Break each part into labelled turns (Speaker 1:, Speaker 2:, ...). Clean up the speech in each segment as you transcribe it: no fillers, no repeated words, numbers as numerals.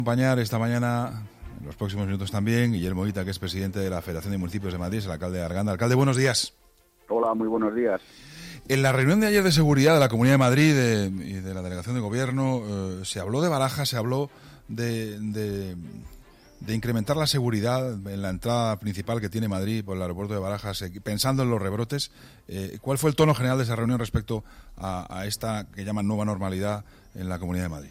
Speaker 1: Acompañar esta mañana, en los próximos minutos también, Guillermo Hita, que es presidente de la Federación de Municipios de Madrid, es el alcalde de Arganda. Alcalde, buenos días.
Speaker 2: Hola, muy buenos días.
Speaker 1: En la reunión de ayer de seguridad de la Comunidad de Madrid y de la Delegación de Gobierno, se habló de Barajas, se habló de incrementar la seguridad en la entrada principal que tiene Madrid por el aeropuerto de Barajas, pensando en los rebrotes. ¿Cuál fue el tono general de esa reunión respecto a esta que llaman nueva normalidad en la Comunidad de Madrid?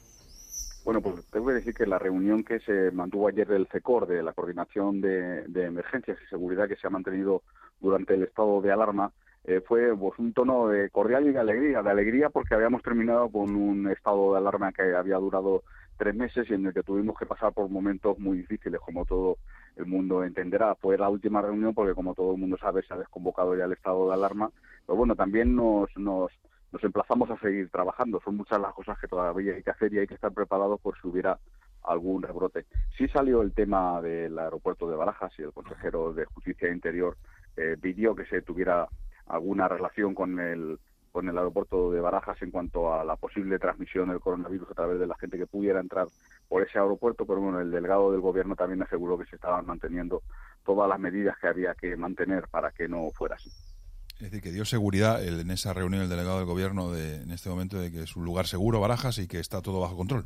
Speaker 2: Bueno, pues tengo que decir que la reunión que se mantuvo ayer del CECOR, de la Coordinación de Emergencias y Seguridad, que se ha mantenido durante el estado de alarma, fue pues, un tono de cordial y de alegría porque habíamos terminado con un estado de alarma que había durado 3 meses y en el que tuvimos que pasar por momentos muy difíciles, como todo el mundo entenderá. Fue la última reunión porque, como todo el mundo sabe, se ha desconvocado ya el estado de alarma, pero bueno, también nos emplazamos a seguir trabajando. Son muchas las cosas que todavía hay que hacer y hay que estar preparados por si hubiera algún rebrote. Sí salió el tema del aeropuerto de Barajas y el consejero de Justicia e Interior pidió que se tuviera alguna relación con el aeropuerto de Barajas en cuanto a la posible transmisión del coronavirus a través de la gente que pudiera entrar por ese aeropuerto, pero bueno, el delegado del gobierno también aseguró que se estaban manteniendo todas las medidas que había que mantener para que no fuera así.
Speaker 1: Es decir, que dio seguridad en esa reunión el delegado del gobierno en este momento de que es un lugar seguro, Barajas, y que está todo bajo control.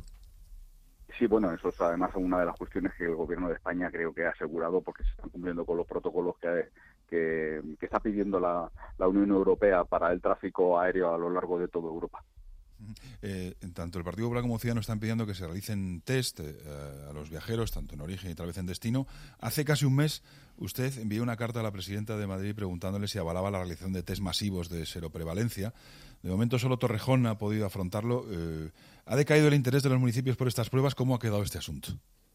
Speaker 2: Sí, bueno, eso es además una de las cuestiones que el gobierno de España creo que ha asegurado porque se están cumpliendo con los protocolos que está pidiendo la Unión Europea para el tráfico aéreo a lo largo de toda Europa.
Speaker 1: Tanto el Partido Popular como Ciudadanos están pidiendo que se realicen test a los viajeros, tanto en origen y tal vez en destino. Hace casi un mes usted envió una carta a la presidenta de Madrid preguntándole si avalaba la realización de test masivos de seroprevalencia. De momento solo Torrejón ha podido afrontarlo. ¿Ha decaído el interés de los municipios por estas pruebas? ¿Cómo ha quedado este asunto?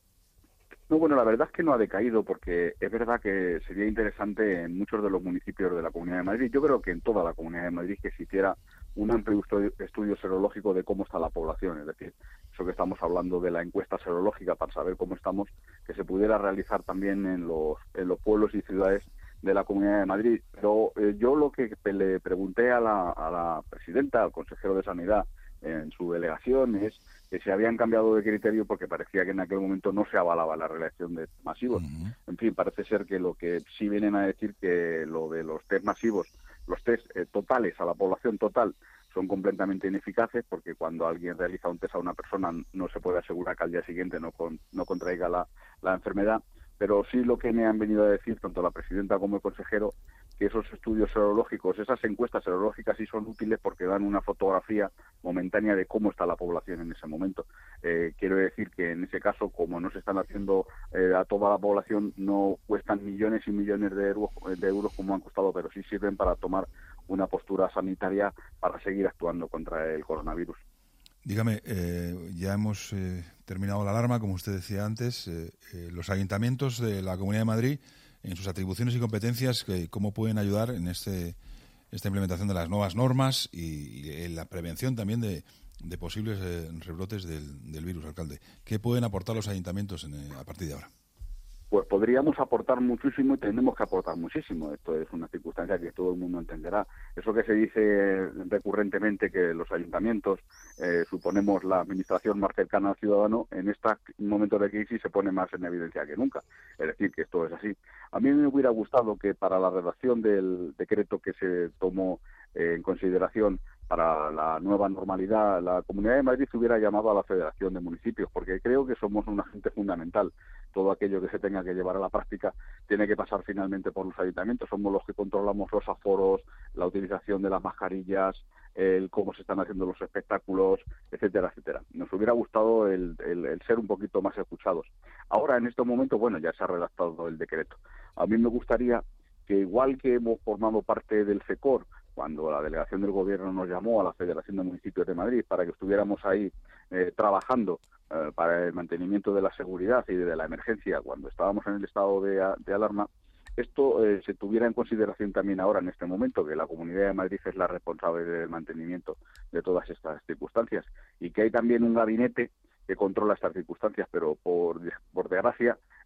Speaker 2: No, bueno, la verdad es que no ha decaído porque es verdad que sería interesante en muchos de los municipios de la Comunidad de Madrid, yo creo que en toda la Comunidad de Madrid, que existiera un amplio estudio serológico de cómo está la población, es decir, eso que estamos hablando de la encuesta serológica para saber cómo estamos, que se pudiera realizar también en los pueblos y ciudades de la Comunidad de Madrid. Pero yo lo que le pregunté a la presidenta, al consejero de Sanidad, en su delegación, es que se habían cambiado de criterio porque parecía que en aquel momento no se avalaba la realización de test masivos. En fin, parece ser que lo que sí vienen a decir que lo de los test masivos, los test totales a la población total, son completamente ineficaces porque cuando alguien realiza un test a una persona no se puede asegurar que al día siguiente no contraiga la enfermedad. Pero sí lo que me han venido a decir tanto la presidenta como el consejero, que esos estudios serológicos, esas encuestas serológicas sí son útiles porque dan una fotografía momentánea de cómo está la población en ese momento. Quiero decir que en ese caso, como no se están haciendo a toda la población, no cuestan millones y millones de euros como han costado, pero sí sirven para tomar una postura sanitaria para seguir actuando contra el coronavirus.
Speaker 1: Dígame, ya hemos terminado la alarma, como usted decía antes. Los ayuntamientos de la Comunidad de Madrid, en sus atribuciones y competencias, ¿cómo pueden ayudar en esta implementación de las nuevas normas y en la prevención también de posibles rebrotes del virus, alcalde? ¿Qué pueden aportar los ayuntamientos a partir de ahora?
Speaker 2: Pues podríamos aportar muchísimo y tenemos que aportar muchísimo. Esto es una circunstancia que todo el mundo entenderá. Eso que se dice recurrentemente que los ayuntamientos suponemos la administración más cercana al ciudadano, en estos momentos de crisis se pone más en evidencia que nunca. Es decir, que esto es así. A mí me hubiera gustado que para la redacción del decreto que se tomó en consideración para la nueva normalidad, la Comunidad de Madrid se hubiera llamado a la Federación de Municipios, porque creo que somos un agente fundamental. Todo aquello que se tenga que llevar a la práctica tiene que pasar finalmente por los ayuntamientos. Somos los que controlamos los aforos, la utilización de las mascarillas, el cómo se están haciendo los espectáculos, etcétera, etcétera. Nos hubiera gustado el ser un poquito más escuchados. Ahora, en este momento, bueno, ya se ha redactado el decreto. A mí me gustaría que, igual que hemos formado parte del CECOR, cuando la delegación del gobierno nos llamó a la Federación de Municipios de Madrid para que estuviéramos ahí trabajando para el mantenimiento de la seguridad y de la emergencia cuando estábamos en el estado de alarma, esto se tuviera en consideración también ahora en este momento, que la Comunidad de Madrid es la responsable del mantenimiento de todas estas circunstancias y que hay también un gabinete que controla estas circunstancias, pero por desgracia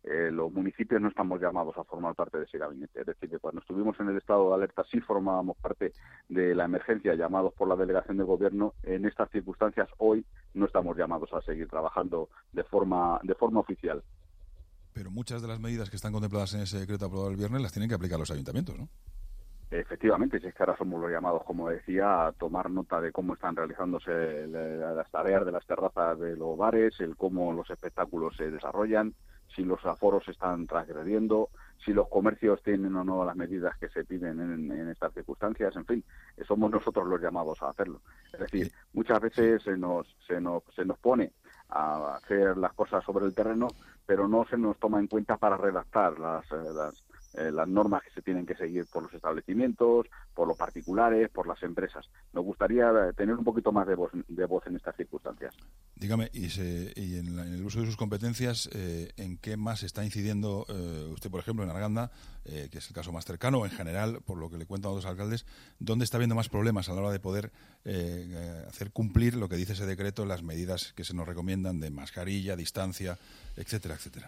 Speaker 2: los municipios no estamos llamados a formar parte de ese gabinete. Es decir, que cuando estuvimos en el estado de alerta sí formábamos parte de la emergencia llamados por la delegación de gobierno. En estas circunstancias hoy no estamos llamados a seguir trabajando de forma oficial.
Speaker 1: Pero muchas de las medidas que están contempladas en ese decreto aprobado el viernes las tienen que aplicar los ayuntamientos, ¿no?
Speaker 2: Efectivamente, si es que ahora somos los llamados, como decía, a tomar nota de cómo están realizándose las tareas de las terrazas de los bares, el cómo los espectáculos se desarrollan, si los aforos se están transgrediendo, si los comercios tienen o no las medidas que se piden en estas circunstancias, en fin, somos nosotros los llamados a hacerlo. Es decir, muchas veces se nos pone a hacer las cosas sobre el terreno, pero no se nos toma en cuenta para redactar las normas que se tienen que seguir por los establecimientos, por los particulares, por las empresas. Nos gustaría tener un poquito más de voz en estas circunstancias.
Speaker 1: Dígame, y en el uso de sus competencias, ¿en qué más está incidiendo usted, por ejemplo, en Arganda, que es el caso más cercano, o en general, por lo que le cuentan a otros alcaldes, dónde está habiendo más problemas a la hora de poder hacer cumplir lo que dice ese decreto, las medidas que se nos recomiendan de mascarilla, distancia, etcétera, etcétera?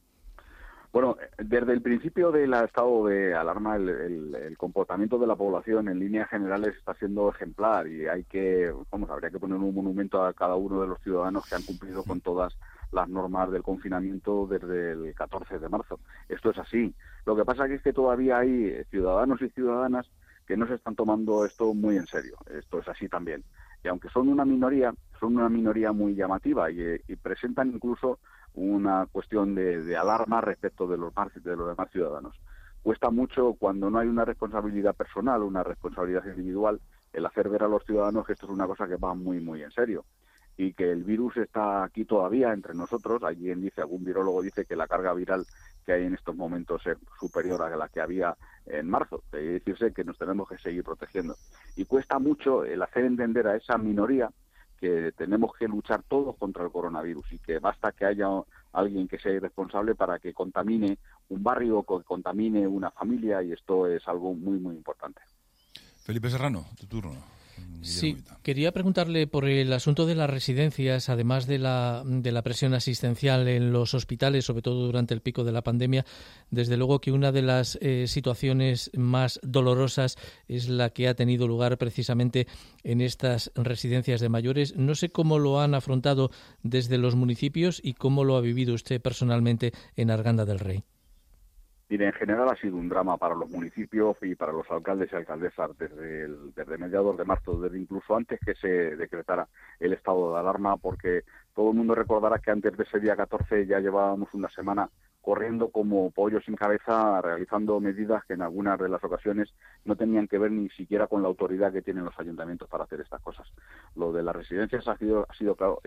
Speaker 2: Bueno, desde el principio del estado de alarma, el comportamiento de la población en líneas generales está siendo ejemplar y habría que poner un monumento a cada uno de los ciudadanos que han cumplido con todas las normas del confinamiento desde el 14 de marzo. Esto es así. Lo que pasa es que todavía hay ciudadanos y ciudadanas que no se están tomando esto muy en serio. Esto es así también. Y aunque son una minoría muy llamativa y presentan incluso una cuestión de alarma respecto de los demás ciudadanos. Cuesta mucho cuando no hay una responsabilidad personal, una responsabilidad individual, el hacer ver a los ciudadanos que esto es una cosa que va muy, muy en serio y que el virus está aquí todavía entre nosotros. Algún virólogo dice que la carga viral que hay en estos momentos es superior a la que había en marzo. Debe decirse que nos tenemos que seguir protegiendo. Y cuesta mucho el hacer entender a esa minoría que tenemos que luchar todos contra el coronavirus y que basta que haya alguien que sea irresponsable para que contamine un barrio, que contamine una familia, y esto es algo muy, muy importante.
Speaker 1: Felipe Serrano, tu turno.
Speaker 3: Sí, quería preguntarle por el asunto de las residencias, además de la presión asistencial en los hospitales, sobre todo durante el pico de la pandemia. Desde luego que una de las situaciones más dolorosas es la que ha tenido lugar precisamente en estas residencias de mayores. No sé cómo lo han afrontado desde los municipios y cómo lo ha vivido usted personalmente en Arganda del Rey.
Speaker 2: Mire, en general ha sido un drama para los municipios y para los alcaldes y alcaldesas desde mediados de marzo, desde incluso antes que se decretara el estado de alarma, porque todo el mundo recordará que antes de ese día 14 ya llevábamos una semana corriendo como pollos sin cabeza, realizando medidas que en algunas de las ocasiones no tenían que ver ni siquiera con la autoridad que tienen los ayuntamientos para hacer estas cosas. Lo de las residencias ha sido claro,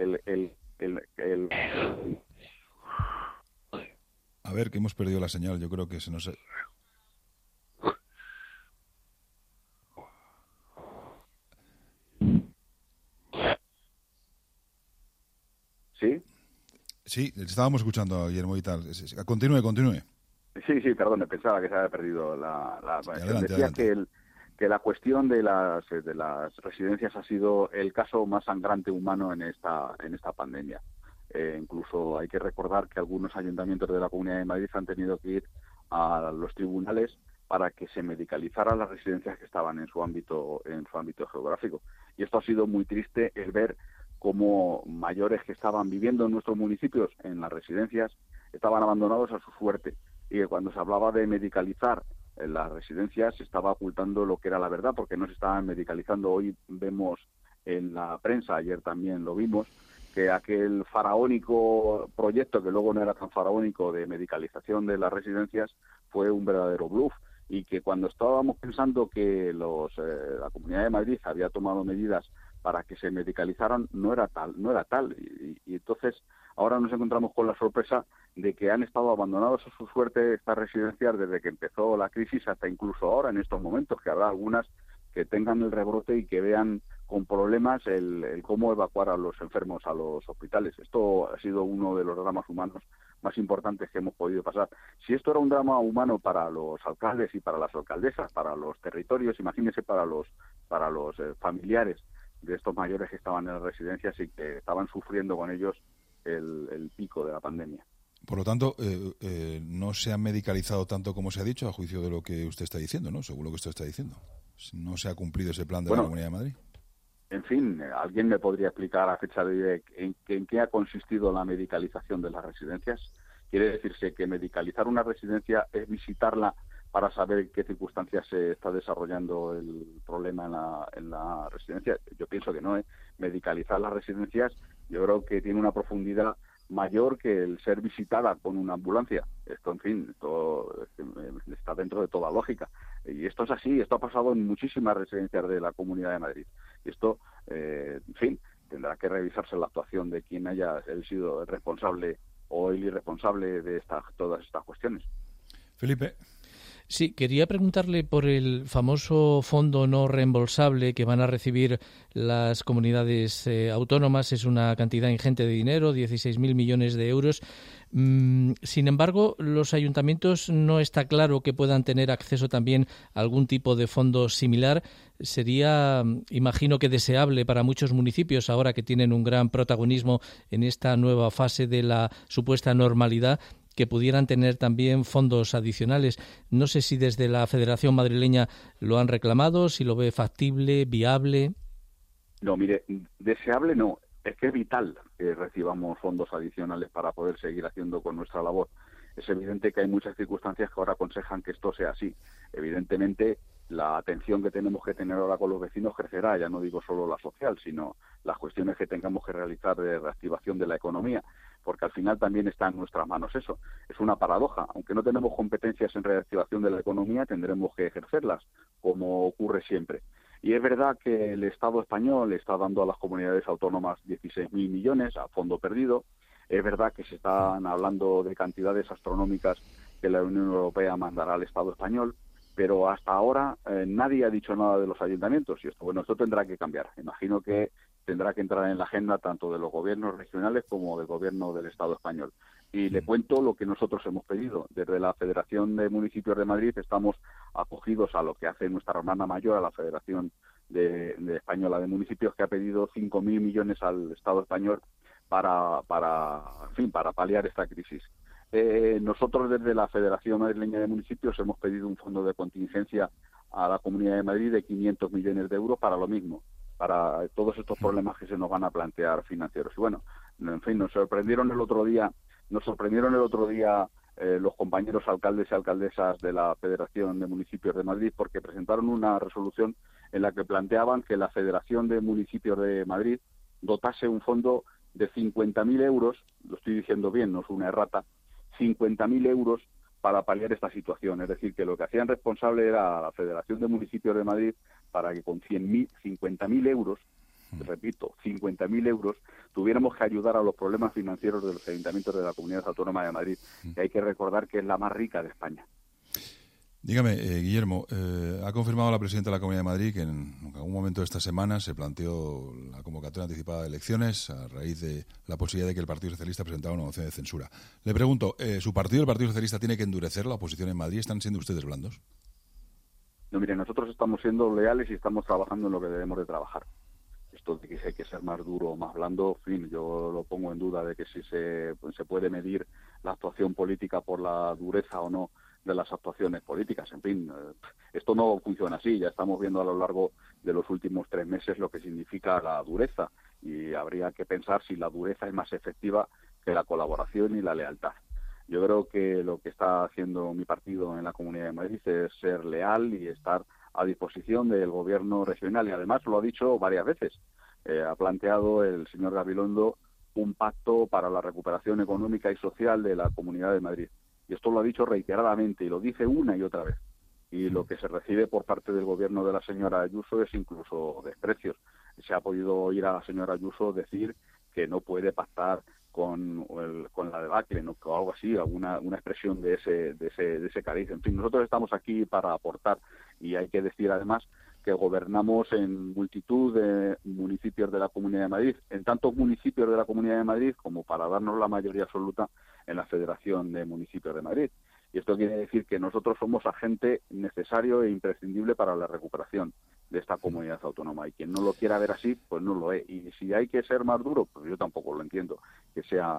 Speaker 1: A ver, que hemos perdido la señal, yo creo que se nos...
Speaker 2: ¿Sí?
Speaker 1: Sí, estábamos escuchando a Guillermo y tal. Continúe.
Speaker 2: Sí, perdón, pensaba que se había perdido la
Speaker 1: adelante,
Speaker 2: decía
Speaker 1: adelante.
Speaker 2: que la cuestión de las residencias ha sido el caso más sangrante humano en esta pandemia. Incluso hay que recordar que algunos ayuntamientos de la Comunidad de Madrid han tenido que ir a los tribunales para que se medicalizaran las residencias que estaban en su ámbito geográfico. Y esto ha sido muy triste, el ver cómo mayores que estaban viviendo en nuestros municipios, en las residencias, estaban abandonados a su suerte. Y que cuando se hablaba de medicalizar en las residencias se estaba ocultando lo que era la verdad, porque no se estaban medicalizando. Hoy vemos en la prensa, ayer también lo vimos, que aquel faraónico proyecto, que luego no era tan faraónico, de medicalización de las residencias, fue un verdadero bluff, y que cuando estábamos pensando que la Comunidad de Madrid había tomado medidas para que se medicalizaran, no era tal. Y entonces ahora nos encontramos con la sorpresa de que han estado abandonados a su suerte estas residencias desde que empezó la crisis hasta incluso ahora, en estos momentos, que habrá algunas que tengan el rebrote y que vean con problemas el cómo evacuar a los enfermos a los hospitales. Esto ha sido uno de los dramas humanos más importantes que hemos podido pasar. Si esto era un drama humano para los alcaldes y para las alcaldesas, para los territorios, imagínense para los familiares de estos mayores que estaban en las residencias y que estaban sufriendo con ellos el pico de la pandemia.
Speaker 1: Por lo tanto, no se ha medicalizado tanto como se ha dicho, a juicio de lo que usted está diciendo, ¿no? Según lo que usted está diciendo. No se ha cumplido ese plan de la Comunidad de Madrid.
Speaker 2: En fin, ¿alguien me podría explicar a fecha de hoy en qué ha consistido la medicalización de las residencias? ¿Quiere decirse que medicalizar una residencia es visitarla para saber en qué circunstancias se está desarrollando el problema en la residencia? Yo pienso que no, ¿eh? Medicalizar las residencias yo creo que tiene una profundidad mayor que el ser visitada con una ambulancia. Esto, en fin, esto está dentro de toda lógica. Y esto es así, esto ha pasado en muchísimas residencias de la Comunidad de Madrid. Y esto, en fin, tendrá que revisarse la actuación de quien haya sido el responsable o el irresponsable de todas estas cuestiones.
Speaker 1: Felipe.
Speaker 3: Sí, quería preguntarle por el famoso fondo no reembolsable que van a recibir las comunidades autónomas. Es una cantidad ingente de dinero, 16.000 millones de euros. Sin embargo, los ayuntamientos no está claro que puedan tener acceso también a algún tipo de fondo similar. Sería, imagino que deseable para muchos municipios, ahora que tienen un gran protagonismo en esta nueva fase de la supuesta normalidad, que pudieran tener también fondos adicionales. No sé si desde la Federación Madrileña lo han reclamado, si lo ve factible, viable.
Speaker 2: No, mire, deseable no. Es que es vital que recibamos fondos adicionales para poder seguir haciendo con nuestra labor. Es evidente que hay muchas circunstancias que ahora aconsejan que esto sea así. Evidentemente, la atención que tenemos que tener ahora con los vecinos crecerá, ya no digo solo la social, sino las cuestiones que tengamos que realizar de reactivación de la economía, porque al final también está en nuestras manos eso. Es una paradoja. Aunque no tenemos competencias en reactivación de la economía, tendremos que ejercerlas, como ocurre siempre. Y es verdad que el Estado español está dando a las comunidades autónomas 16.000 millones a fondo perdido. Es verdad que se están hablando de cantidades astronómicas que la Unión Europea mandará al Estado español, pero hasta ahora nadie ha dicho nada de los ayuntamientos. Y esto tendrá que cambiar. Imagino que tendrá que entrar en la agenda tanto de los gobiernos regionales como del gobierno del Estado español. Y le cuento lo que nosotros hemos pedido. Desde la Federación de Municipios de Madrid estamos acogidos a lo que hace nuestra hermana mayor, a la Federación de Española de Municipios, que ha pedido 5.000 millones al Estado español para paliar esta crisis. Nosotros desde la Federación Madrileña de Municipios hemos pedido un fondo de contingencia a la Comunidad de Madrid de 500 millones de euros para lo mismo, para todos estos problemas que se nos van a plantear financieros. Y bueno, en fin, nos sorprendieron el otro día los compañeros alcaldes y alcaldesas de la Federación de Municipios de Madrid, porque presentaron una resolución en la que planteaban que la Federación de Municipios de Madrid dotase un fondo de 50.000 euros, lo estoy diciendo bien, no es una errata, 50.000 euros para paliar esta situación. Es decir, que lo que hacían responsable era la Federación de Municipios de Madrid para que con 50.000 euros, repito, 50.000 euros, tuviéramos que ayudar a los problemas financieros de los ayuntamientos de la Comunidad Autónoma de Madrid, que hay que recordar que es la más rica de España.
Speaker 1: Dígame, Guillermo, ha confirmado la presidenta de la Comunidad de Madrid que en algún momento de esta semana se planteó la convocatoria anticipada de elecciones a raíz de la posibilidad de que el Partido Socialista presentara una moción de censura. Le pregunto, ¿su partido, el Partido Socialista, tiene que endurecer la oposición en Madrid? ¿Están siendo ustedes blandos?
Speaker 2: No, mire, nosotros estamos siendo leales y estamos trabajando en lo que debemos de trabajar. Esto de que hay que ser más duro o más blando, en fin, yo lo pongo en duda de que si se puede medir la actuación política por la dureza o no de las actuaciones políticas. En fin, esto no funciona así. Ya estamos viendo a lo largo de los últimos 3 meses lo que significa la dureza, y habría que pensar si la dureza es más efectiva que la colaboración y la lealtad. Yo creo que lo que está haciendo mi partido en la Comunidad de Madrid es ser leal y estar a disposición del gobierno regional, y además lo ha dicho varias veces. Ha planteado el señor Gabilondo un pacto para la recuperación económica y social de la Comunidad de Madrid. Y esto lo ha dicho reiteradamente y lo dice una y otra vez. Y lo que se recibe por parte del gobierno de la señora Ayuso es incluso desprecios. Se ha podido oír a la señora Ayuso decir que no puede pactar con la debacle, ¿no? O algo así, una expresión de ese cariz. En fin, nosotros estamos aquí para aportar, y hay que decir además que gobernamos en multitud de municipios de la Comunidad de Madrid, en tantos municipios de la Comunidad de Madrid como para darnos la mayoría absoluta en la Federación de Municipios de Madrid. Y esto quiere decir que nosotros somos agente necesario e imprescindible para la recuperación de esta comunidad autónoma. Y quien no lo quiera ver así, pues no lo es. Y si hay que ser más duro, pues yo tampoco lo entiendo, que sea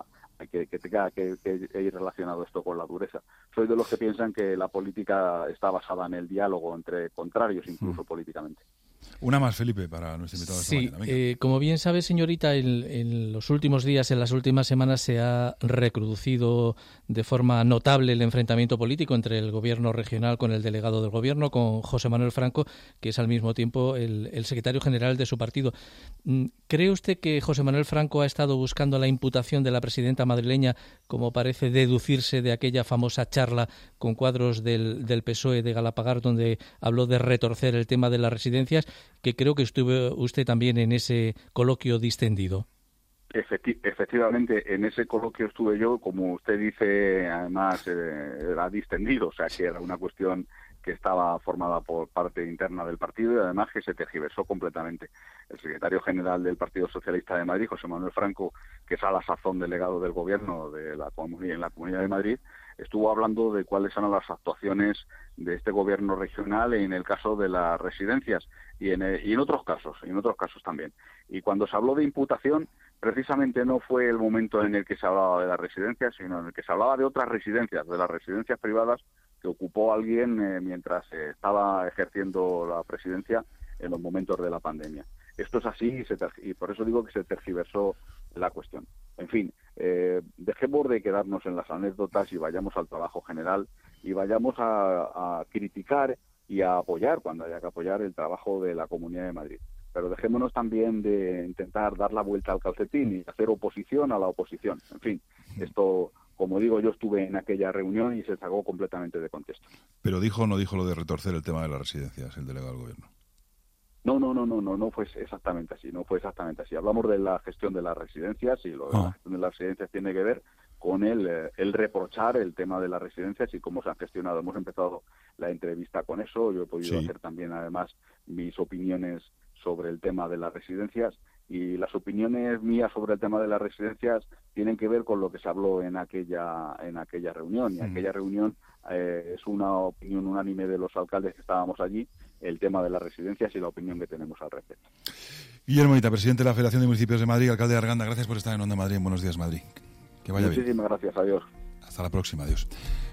Speaker 2: que tenga que ir relacionado esto con la dureza. Soy de los que piensan que la política está basada en el diálogo entre contrarios, incluso políticamente.
Speaker 1: Una más, Felipe, para nuestro invitado de esta mañana.
Speaker 3: Como bien sabe, señorita, en los últimos días, en las últimas semanas, se ha recrudecido de forma notable el enfrentamiento político entre el gobierno regional con el delegado del gobierno, con José Manuel Franco, que es al mismo tiempo el secretario general de su partido. ¿Cree usted que José Manuel Franco ha estado buscando la imputación de la presidenta madrileña, como parece deducirse de aquella famosa charla con cuadros del PSOE de Galapagar, donde habló de retorcer el tema de las residencias, que creo que estuvo usted también en ese coloquio distendido?
Speaker 2: Efectivamente, en ese coloquio estuve yo, como usted dice, además era distendido, o sea que era una cuestión que estaba formada por parte interna del partido y además que se tergiversó completamente. El secretario general del Partido Socialista de Madrid, José Manuel Franco, que es a la sazón delegado del gobierno de en la Comunidad de Madrid, estuvo hablando de cuáles eran las actuaciones de este gobierno regional en el caso de las residencias y en otros casos también. Y cuando se habló de imputación, precisamente no fue el momento en el que se hablaba de las residencias, sino en el que se hablaba de otras residencias, de las residencias privadas que ocupó alguien mientras estaba ejerciendo la presidencia en los momentos de la pandemia. Esto es así y por eso digo que se tergiversó la cuestión. En fin, dejemos de quedarnos en las anécdotas y vayamos al trabajo general y vayamos a criticar y a apoyar, cuando haya que apoyar, el trabajo de la Comunidad de Madrid. Pero dejémonos también de intentar dar la vuelta al calcetín y hacer oposición a la oposición. En fin, esto, como digo, yo estuve en aquella reunión y se sacó completamente de contexto.
Speaker 1: Pero ¿dijo o no dijo lo de retorcer el tema de las residencias, el delegado del gobierno?
Speaker 2: No fue exactamente así. Hablamos de la gestión de las residencias y lo de la gestión de las residencias tiene que ver con el reprochar el tema de las residencias y cómo se han gestionado. Hemos empezado la entrevista con eso. Yo he podido hacer también, además, mis opiniones sobre el tema de las residencias y las opiniones mías sobre el tema de las residencias tienen que ver con lo que se habló en aquella reunión. Y aquella reunión es una opinión unánime de los alcaldes que estábamos allí, el tema de las residencias y la opinión que tenemos al respecto.
Speaker 1: Guillermo Anita, presidente de la Federación de Municipios de Madrid, alcalde de Arganda, gracias por estar en Onda Madrid. Buenos días, Madrid. Que vaya bien.
Speaker 2: Muchísimas gracias, adiós.
Speaker 1: Hasta la próxima, adiós.